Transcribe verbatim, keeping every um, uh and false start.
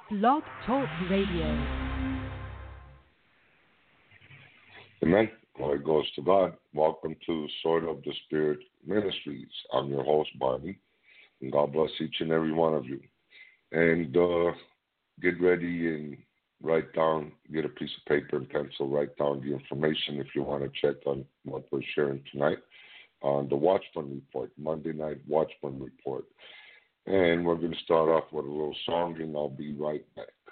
Blog Talk Radio. Amen. Glory goes to God. Welcome to Sword of the Spirit Ministries. I'm your host, Barney, and God bless each and every one of you. And uh, get ready and write down, get a piece of paper and pencil, write down the information if you want to check on what we're sharing tonight on the Watchman Report, Monday Night Watchman Report. And we're going to start off with a little song, and I'll be right back.